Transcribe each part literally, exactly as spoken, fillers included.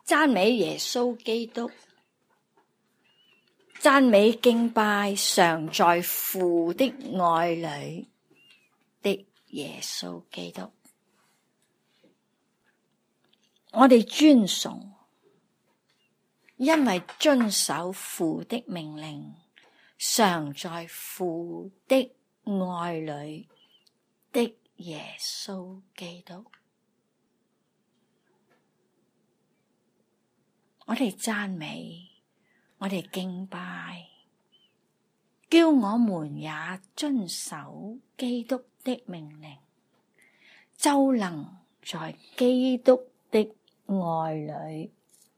讚美耶穌基督，讚美敬拜常在父的愛裡的耶穌基督。我哋尊崇，因為遵守父的命令，常在父的愛裡的耶穌基督。我哋讚美，我哋敬拜，叫我們也遵守基督的命令，就能在基督的愛裡。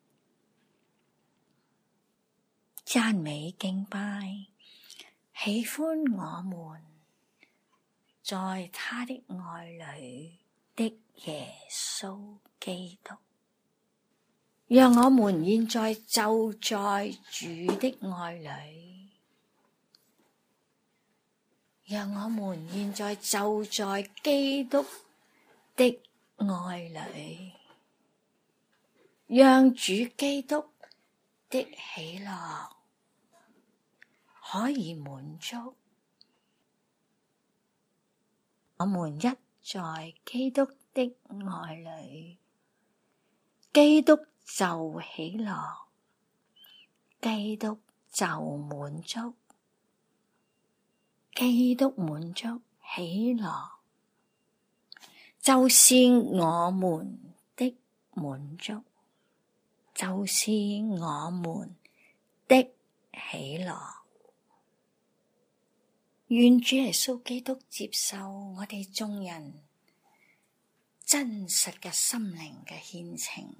讚美敬拜，喜歡我們在他的愛裡的耶穌基督。讓我們現在就在主的愛裡，讓我們現在就在基督的愛裡，讓主基督的喜樂可以滿足。我們一在基督的愛裡，基督就喜樂，基督就滿足，基督滿足喜樂，就是我們的滿足，就是我們的喜樂。願主耶穌基督接受我哋眾人真實嘅心靈嘅獻情，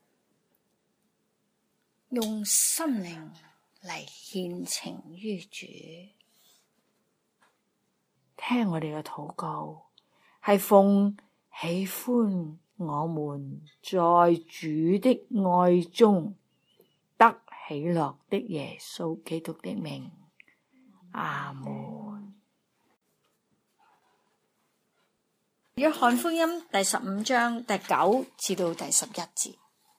用心靈嚟獻情於主。聽我哋嘅禱告，係奉喜歡我們在主的愛中得喜樂的耶穌基督的名。阿門。約翰福音第十五章第九至到第十一節。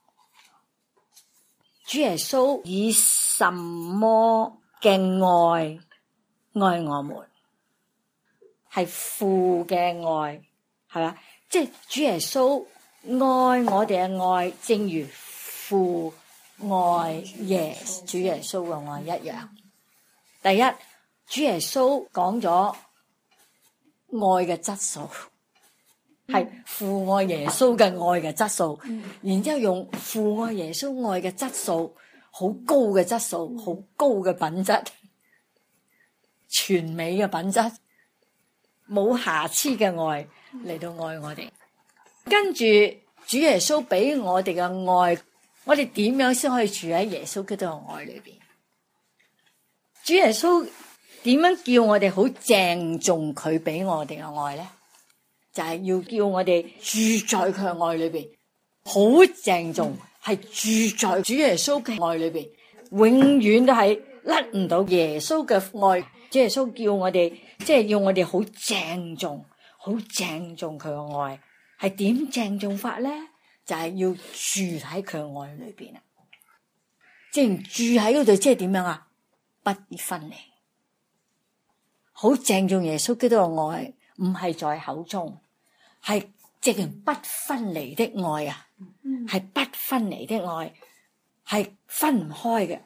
主耶穌以什麼嘅愛愛我們？係父嘅愛，係嘛？即係主耶穌愛我哋嘅愛，正如父愛耶主耶穌嘅愛一樣。第一，主耶穌講咗愛嘅質素，係父愛耶穌嘅愛嘅質素，然之後用父愛耶穌愛嘅質素，好高嘅質素，好高嘅品質，全美嘅品質，冇瑕疵嘅愛嚟到愛我哋。跟住主耶穌俾我哋嘅愛，我哋點樣先可以住喺耶穌基督嘅愛裏邊？主耶穌點樣叫我哋好鄭重佢俾我哋嘅愛咧？就係要叫我哋住在佢嘅愛裏邊，好鄭重，係住在主耶穌嘅愛裏邊，永遠都係甩唔到耶穌嘅愛。主耶穌叫我哋，即係要我哋好鄭重，好鄭重佢嘅愛，係點鄭重法咧？就係要住喺佢嘅愛裏邊啊！即係住喺嗰度，即係點樣啊？不分離，好鄭重耶穌基督嘅愛，唔係在口中，係直情不分離的愛啊！係不分離的愛，係分唔開嘅。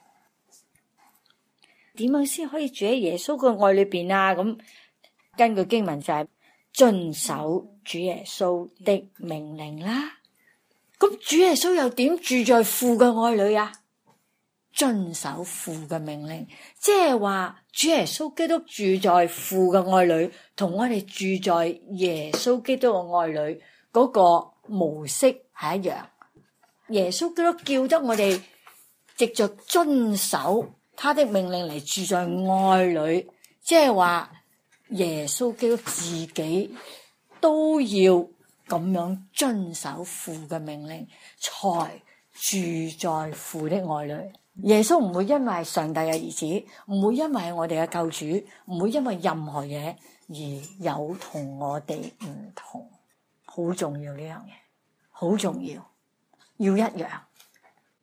點樣先可以住喺耶穌嘅愛裏邊啊？咁根據經文就係遵守主耶穌的命令啦。咁主耶穌又點住在父嘅愛裏啊？遵守父嘅命令，即係話主耶穌基督住在父嘅愛裏，同我哋住在耶穌基督嘅愛裏嗰個模式係一樣。耶穌基督叫得我哋藉着遵守他的命令嚟住在愛裏，即係話耶穌基督自己都要咁樣遵守父嘅命令，才住在父的愛裏。耶穌唔會因為上帝嘅兒子，唔會因為我哋嘅救主，唔會因為任何嘢而有同我哋唔同。好重要呢樣嘢，好重要，要一樣。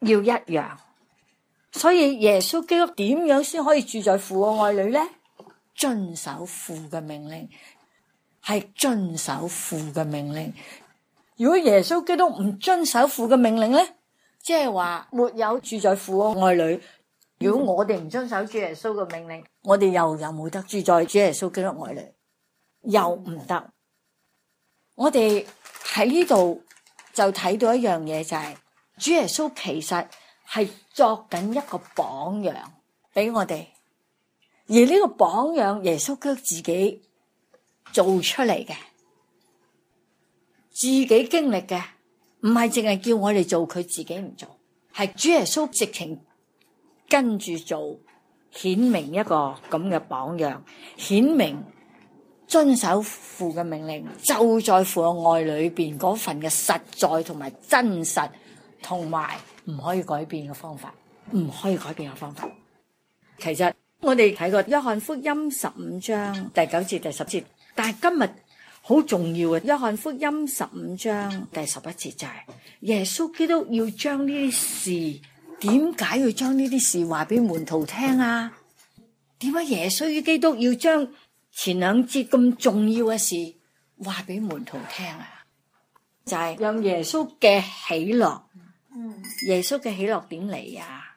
要一樣。所以耶穌基督點樣先可以住在父嘅愛裏呢？遵守父嘅命令，係遵守父嘅命令。如果耶穌基督唔遵守父嘅命令呢，即係話沒有住在父嘅愛裏。如果我哋唔遵守主耶穌嘅命令，我哋又有冇得住在主耶穌基督愛裏？又唔得。我哋喺呢度就睇到一樣嘢，就係主耶穌其實係作緊一個榜樣俾我哋，而呢個榜樣耶穌基督自己做出嚟嘅，自己經歷嘅，唔係淨係叫我哋做，佢自己唔做，係主耶穌直情跟住做，顯明一個咁嘅榜樣，顯明遵守父嘅命令，就在父嘅愛裏邊嗰份嘅實在同埋真實，同埋唔可以改變嘅方法，唔可以改變嘅方法。其實我哋睇過約翰福音十五章第九節第十節，但係今日好重要嘅約翰福音十五章第十一節就係耶穌基督要將呢啲事，點解要將呢啲事話俾門徒聽啊？點解耶穌基督要將前兩節咁重要嘅事話俾門徒聽啊？就係、是、讓耶穌嘅喜樂。耶穌嘅喜樂點嚟啊？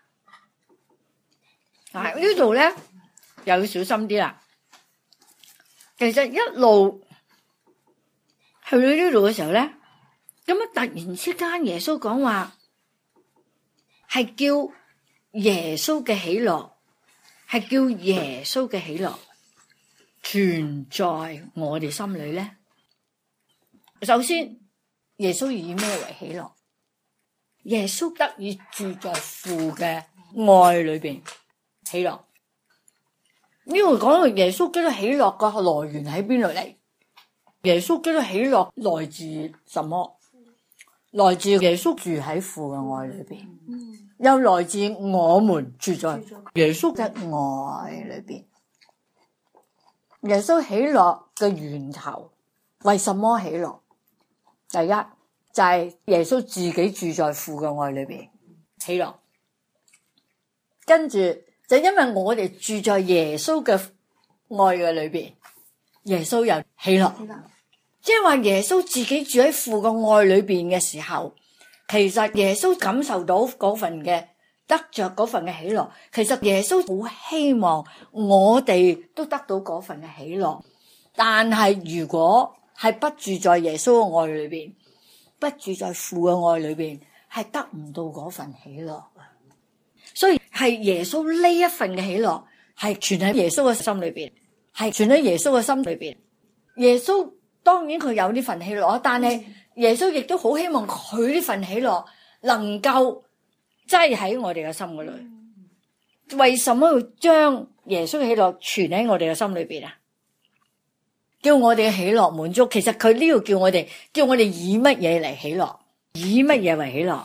嗱，呢度咧又要小心啲啦。其實一路去到呢度嘅時候咧，咁啊突然之間耶穌講話係叫耶穌嘅喜樂，係叫耶穌嘅喜樂存在我哋心裏咧。首先，耶穌以咩為喜樂？耶穌得以住在父嘅愛裏邊，喜樂。呢度講到耶穌基督喜樂嘅來源喺邊度嚟？耶穌基督喜樂來自什麼？來自耶穌住喺父嘅愛裏邊，又來自我們住在耶穌嘅愛裏邊。耶穌喜樂嘅源頭，為什麼喜樂？第一就係、是、耶穌自己住在父嘅愛裏邊，喜樂。跟住就因為我哋住在耶穌嘅愛嘅裏邊，耶穌又喜樂。即係話耶穌自己住喺父嘅愛裏邊嘅時候，其實耶穌感受到嗰份嘅得着嗰份嘅喜樂。其實耶穌好希望我哋都得到嗰份嘅喜樂，但係如果係不住在耶穌嘅愛裏邊，不住在父嘅愛裏邊，係得唔到嗰份喜樂。所以係耶穌呢一份嘅喜樂係存喺耶穌嘅心裏邊，係存喺耶穌嘅心裏邊。耶穌當然佢有呢份喜樂，但係耶穌亦都好希望佢呢份喜樂能夠擠喺我哋嘅心嗰裏。為什麼要將耶穌嘅喜樂存喺我哋嘅心裏邊啊？叫我哋嘅喜樂滿足。其實佢呢度叫我哋，叫我哋以乜嘢嚟喜樂？以乜嘢為喜樂？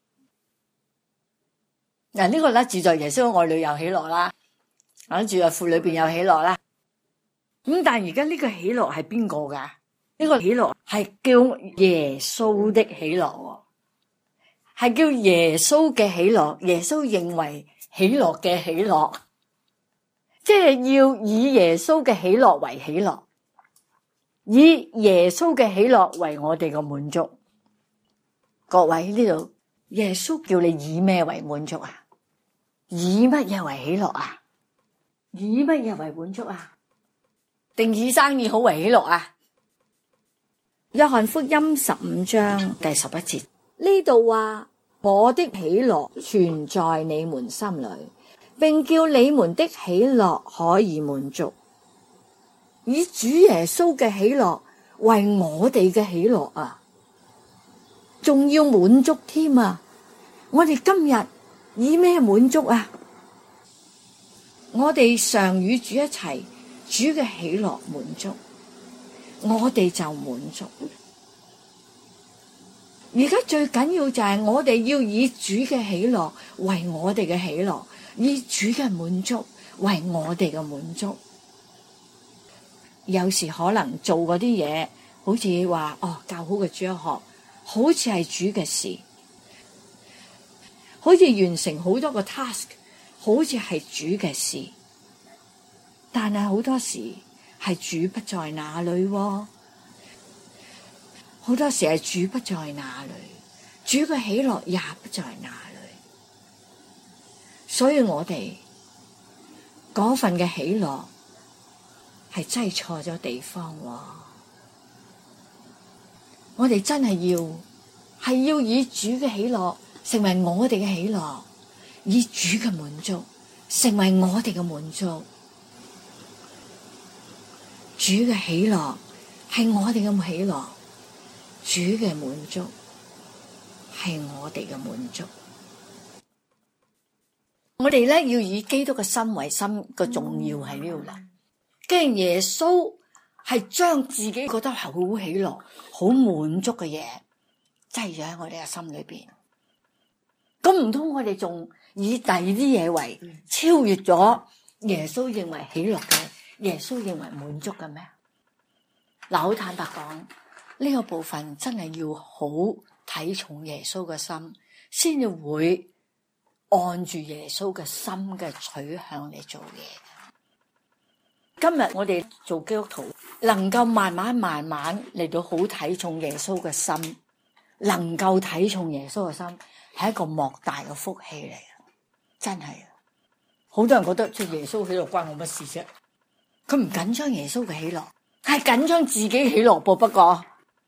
嗱，呢個咧住在耶穌嘅愛裏有喜樂啦，啊住在父裏邊有喜樂啦。咁但係而家呢個喜樂係邊個噶？呢個喜樂係叫耶穌的喜樂，係叫耶穌嘅喜樂。耶穌認為喜樂嘅喜樂，即係要以耶穌嘅喜樂為喜樂，以耶穌嘅喜樂為我哋嘅滿足。各位，呢度耶穌叫你以咩為滿足啊？以乜嘢為喜樂啊？以乜嘢為滿足啊？定以生意好為喜樂啊？約翰福音十五章第十一節呢度話：我的喜樂存在你們心裏，並叫你們的喜樂可以滿足。以主耶穌嘅喜樂為我哋嘅喜樂啊，仲要滿足添啊！我哋今日以咩滿足啊？我哋常與主一齊，主嘅喜樂滿足，我哋就滿足。而家最緊要就係我哋要以主嘅喜樂為我哋嘅喜樂，以主嘅滿足為我哋嘅滿足。有時可能做嗰啲嘢，好似話哦教好嘅主日學，好似係主嘅事。 好似完成好多個 task， 好似係主嘅事，但係好多時係主不在那裏喎。好多時係主不在那裏，主嘅喜樂也不在那裏，所以我哋嗰份嘅喜樂係擠錯咗地方喎。我哋真係要係要以主嘅喜樂成為我哋嘅喜樂，以主嘅滿足成為我哋嘅滿足。主嘅喜樂係我哋嘅喜樂，主嘅滿足係我哋嘅滿足。我哋咧要以基督嘅心為心，個重要喺呢度啦。既然耶穌係將自己覺得好喜樂、好滿足嘅嘢擠咗喺我哋嘅心裏邊，咁唔通我哋仲以第二啲嘢為超越咗耶穌認為喜樂嘅、耶穌認為滿足嘅咩？嗱，好坦白講，呢個部分真係要好睇重耶穌嘅心，先至會按住耶穌嘅心嘅取向嚟做嘢。今日我哋做基督徒，能夠慢慢慢慢嚟到好睇重耶穌嘅心，能夠睇重耶穌嘅心，係一個莫大嘅福氣嚟嘅，真係。好多人覺得即係耶穌喜樂關我乜事啫？佢唔緊張耶穌嘅喜樂，係緊張自己喜樂噃。不過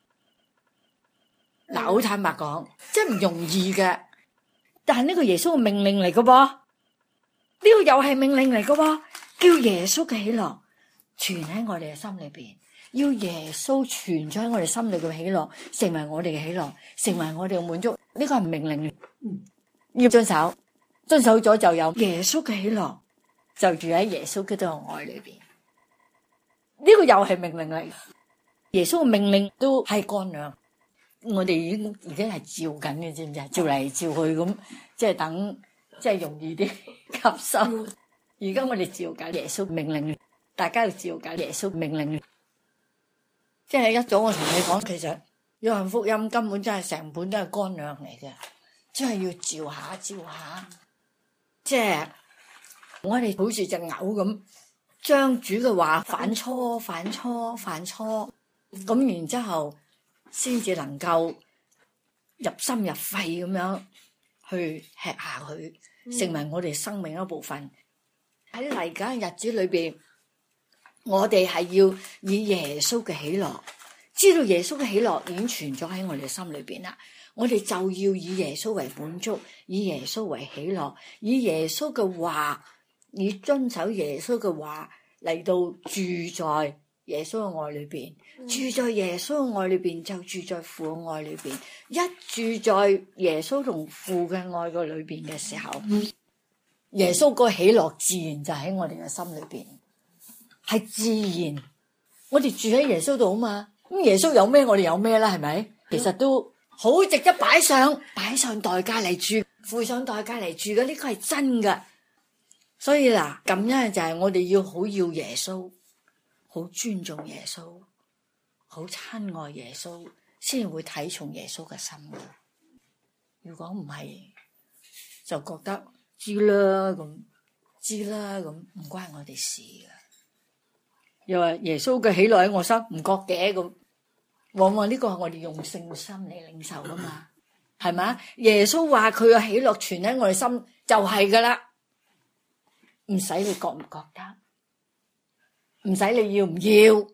嗱，好坦白講，即係唔容易嘅。但係呢個耶穌嘅命令嚟嘅噃，呢個又係命令嚟嘅噃，叫耶穌嘅喜樂存喺我哋嘅心裏邊，要耶穌存咗喺我哋心裏嘅喜樂，成為我哋嘅喜樂，成為我哋嘅滿足。呢個係命令，要遵守，遵守咗就有耶穌嘅喜樂，就住喺耶穌基督嘅愛裏邊。呢個又係命令嚟，耶穌嘅命令都係乾糧。我哋已經已經係照緊嘅，知唔知啊？照嚟照去咁，即係等，即係容易啲吸收。而家我哋照緊耶穌命令，大家要照緊耶穌命令。即係一早我同你講，其實約翰福音根本真係成本都係乾糧嚟嘅，真係要照下照下。即係我哋好似隻牛咁，將主嘅話反芻、反芻、反芻，咁然之後，先至能夠入心入肺咁樣去吃下佢，成為我哋生命一部分。喺嚟緊嘅日子裏邊，我哋係要以耶穌嘅喜樂，知道耶穌嘅喜樂已經存咗喺我哋心裏邊啦。我哋就要以耶穌為滿足，以耶穌為喜樂，以耶穌嘅話，以遵守耶穌嘅話嚟到住在耶穌嘅愛裏邊，住在耶穌嘅愛裏邊，就住在父嘅愛裏邊。一住在耶穌同父嘅愛嘅裏邊嘅時候，耶穌個喜樂自然就喺我哋嘅心裏邊，係自然。我哋住喺耶穌度啊嘛，咁耶穌有咩我哋有咩啦，係咪？其實都好值得擺上擺上代價嚟住，付上代價嚟住嘅，呢個係真㗎。所以嗱，咁樣就係我哋要好要耶穌，好尊重耶穌，好親愛耶穌，先會睇重耶穌嘅心嘅。如果唔係，就覺得知啦咁，知啦咁，唔關我哋事嘅。又話耶穌嘅喜樂喺我心，唔覺嘅咁。往往呢個係我哋用聖心嚟領受噶嘛，係咪？耶穌話佢嘅喜樂存喺我哋心，就係噶啦，唔使你覺唔覺得，唔使你要唔要。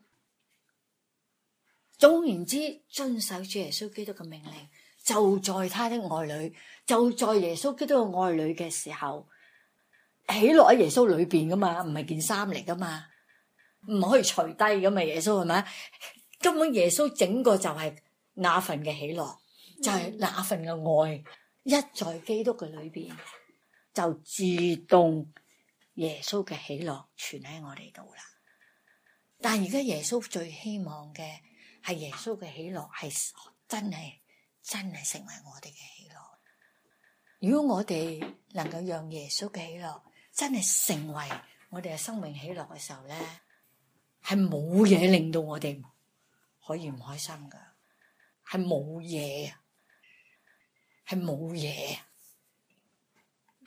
總言之，遵守主耶穌基督嘅命令，就在他的愛裏，就在耶穌基督嘅愛裏嘅時候，喜樂喺耶穌裏邊噶嘛，唔係件衫嚟噶嘛，唔可以除低噶嘛，耶穌係咪？根本耶穌整個就係那份嘅喜樂，就係、是、那份嘅愛，一在基督嘅裏邊，就自動耶穌嘅喜樂存喺我哋度啦。但係而家耶穌最希望嘅係耶穌嘅喜樂係真係真係成為我哋嘅喜樂。如果我哋能夠讓耶穌嘅喜樂真係成為我哋嘅生命喜樂嘅時候咧，係冇嘢令到我哋可以唔開心噶，係冇嘢，係冇嘢。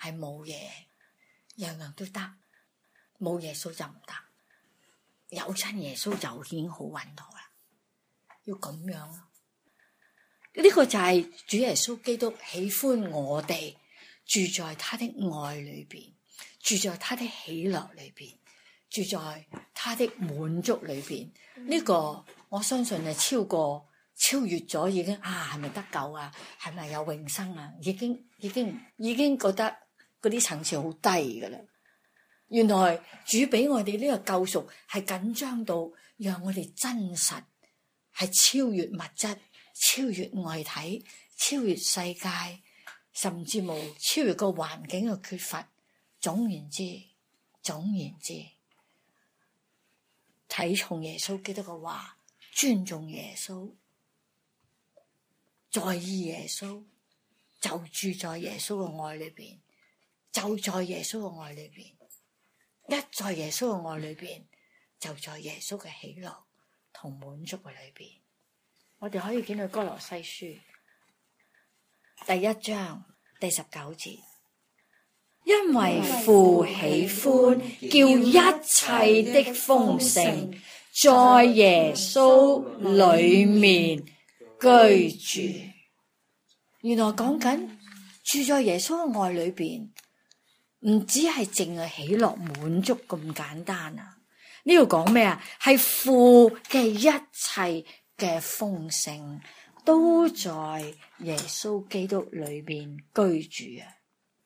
係冇嘢，樣樣都得，冇耶穌就唔得，有親耶穌就已經好穩妥啦。要咁樣咯，呢個就係主耶穌基督喜歡我哋住在他的愛裏邊，住在他的喜樂裏邊，住在他的滿足裏邊。呢個我相信係超過超越咗已經啊，係咪得救啊？係咪有永生啊？已經已經已經覺得嗰啲層次好低噶啦。原來主俾我哋呢個救贖係緊張到讓我哋真實係超越物質、超越外體、超越世界，甚至冇超越個環境嘅缺乏。總言之，總言之，睇重耶穌基督嘅話，尊重耶穌，在意耶穌，就住在耶穌嘅愛裏邊，就在耶穌嘅愛裏邊。一在耶穌嘅愛裏邊，就在耶穌嘅喜樂同滿足嘅裏邊。我哋可以見到歌羅西書第一章第十九節，因為父喜歡叫一切的豐盛在耶穌裏面居住。原來講緊住在耶穌嘅愛裏邊，唔只係淨係喜樂滿足咁簡單啊！呢度講咩啊？係父嘅一切嘅豐盛都在耶穌基督裏邊居住啊！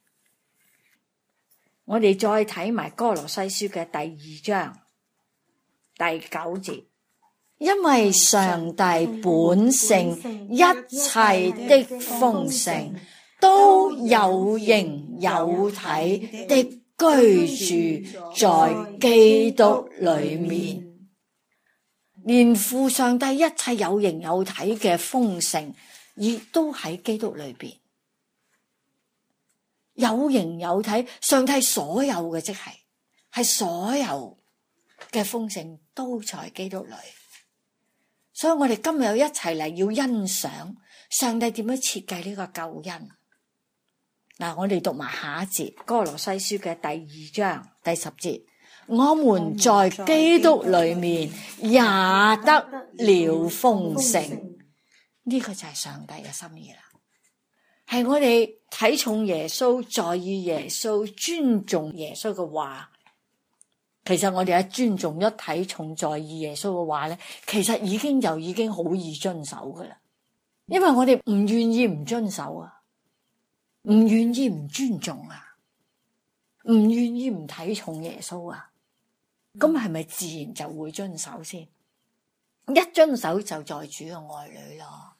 我哋再睇埋歌羅西書嘅第二章第九節，因為上帝本性一切的豐盛都有形有體的居住在基督裏面，連父上帝一切有形有體嘅豐盛，亦都喺基督裏邊。有形有體，上帝所有嘅即係係所有嘅豐盛都在基督裏。所以我哋今日一齊嚟要欣賞上帝點樣設計呢個救恩。嗱，我哋讀埋下一節歌羅西書嘅第二章第十節，我們在基督裏面也得了豐盛。呢、這個就係上帝嘅心意啦，係我哋睇重耶穌、在意耶穌、尊重耶穌嘅話。其實我哋一尊重、一睇重、在意耶穌嘅話咧，其實已經就已經好易遵守噶啦，因為我哋唔願意唔遵守啊。唔願意唔尊重啊，唔願意唔睇重耶穌啊，咁係咪自然就會遵守先？一遵守就在主嘅愛裏咯。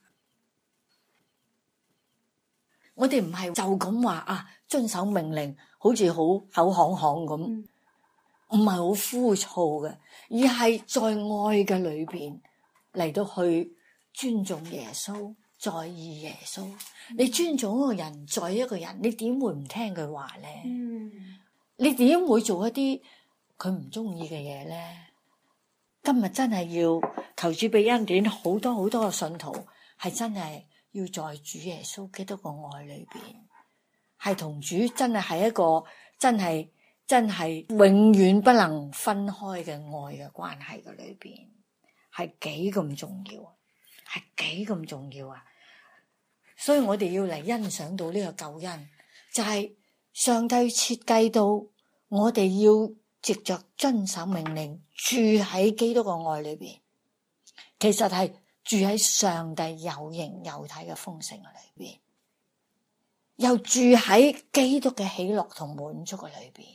我哋唔係就咁話啊，遵守命令好似好口行行咁，唔係好枯燥嘅，而係在愛嘅裏邊嚟到去尊重耶穌。在意耶穌，你尊重一個人，在意一個人，你點會唔聽佢話咧？嗯、你點會做一啲佢唔中意嘅嘢咧？今日真係要求主俾恩典，好多好多嘅信徒係真係要在主耶穌基督嘅愛裏邊，係同主真係係一個真係真係永遠不能分開嘅愛嘅關係嘅裏邊，係幾咁重要啊！係幾咁重要啊！所以我哋要嚟欣賞到呢個救恩，就係上帝設計到我哋要藉着遵守命令，住喺基督嘅愛裏邊。其實係住喺上帝有形有體嘅豐盛裏邊，又住喺基督嘅喜樂同滿足嘅裏邊。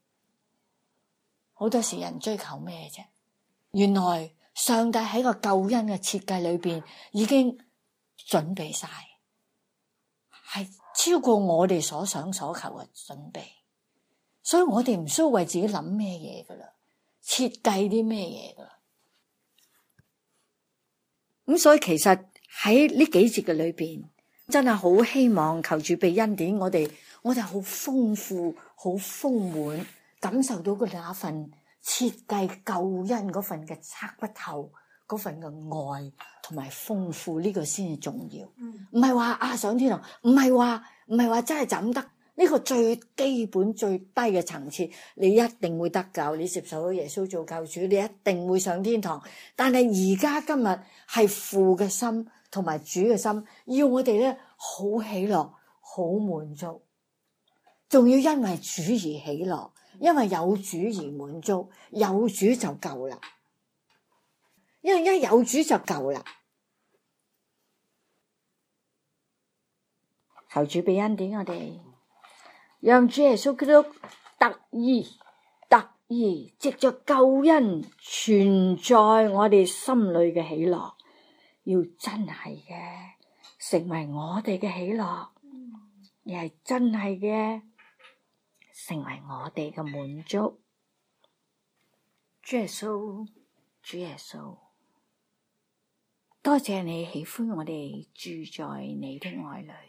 好多時人追求咩啫？原來上帝喺個救恩嘅設計裏邊已經準備晒，係超過我哋所想所求嘅準備，所以我哋唔需要為自己諗咩嘢噶啦，設計啲咩嘢噶啦。咁所以其實喺呢幾節嘅裏邊，真係好希望求主俾恩典我哋，我哋好豐富、好豐滿，感受到佢哋那份設計救恩嗰份嘅測不透，嗰份嘅愛同埋豐富，呢個先至重要。唔係話啊上天堂，唔係話唔係話真係怎得， 呢個最基本最低嘅層次，你一定會得救，你接受到耶穌做救主，你一定會上天堂。但係而家今日係父嘅心同埋主嘅心，要我哋咧好喜樂，好滿足，仲要因為主而喜樂，因為有主而滿足，有主就夠啦。因為一有主就夠啦。求主俾恩典我哋，讓主耶穌基督特意特意藉着救恩存在我哋心裏嘅喜樂，要真係嘅成為我哋嘅喜樂，而係真係嘅成為我哋嘅滿足。主耶穌，主耶穌，多謝你喜歡我哋住在你的愛裏。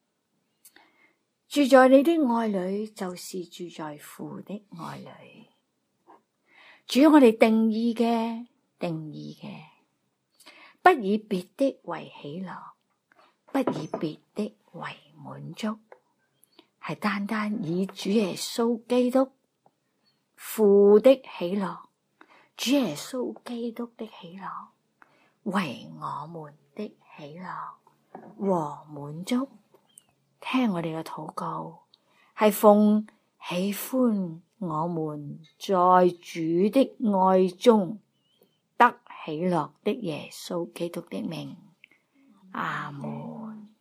住在你的愛裏，就是住在父的愛裏。主，我哋定義嘅定義嘅，不以別的為喜樂，不以別的為滿足，係單單以主耶穌基督父的喜樂，主耶穌基督的喜樂為我們的喜樂和滿足。聽我哋嘅禱告，係奉喜歡我們在主的愛中得喜樂的耶穌基督的名，阿門。